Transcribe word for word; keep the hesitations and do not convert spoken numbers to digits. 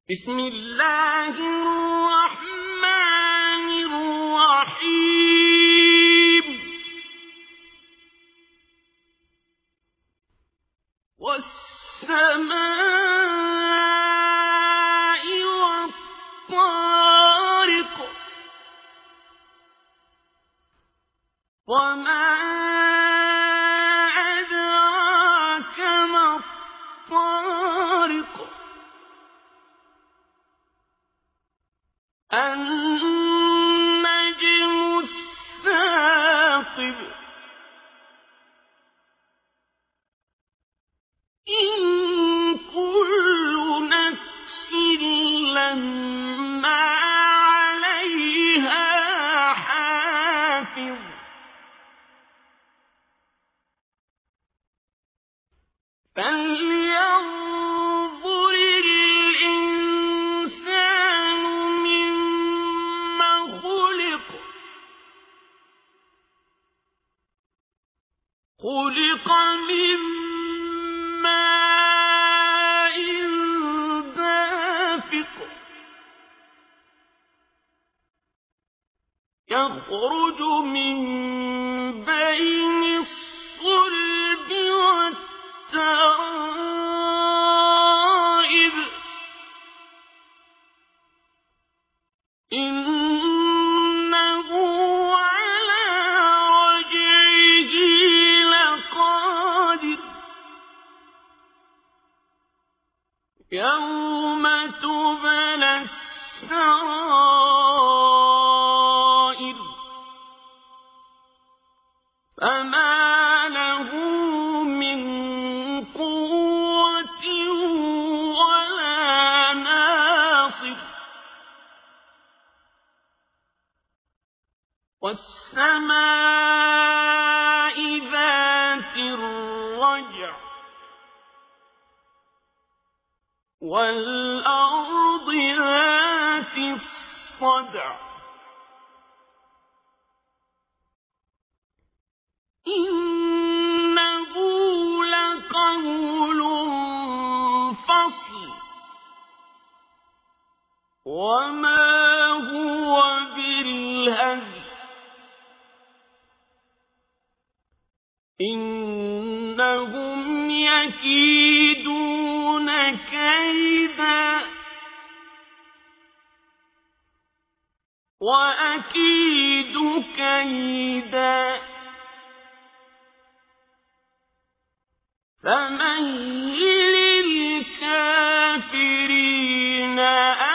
بسم الله الرحمن الرحيم والسماء والطارق وما أدراك ما الطارق النجم الثاقب إن كل نفس لما عليها حافظ فلينظر الإنسان مما خلق خلق من ماء دافق يخرج من بين الصلب والترائب إنه على رجعه لقادر يوم تبلى السرائر فما له من قوة ولا ناصر والسماء ذات الرجع والأرض ذات الصدع إنه لقول فصل وما هو بالهزل إنهم يكيدون كيدا وأكيد كيدا فمهل الكافرين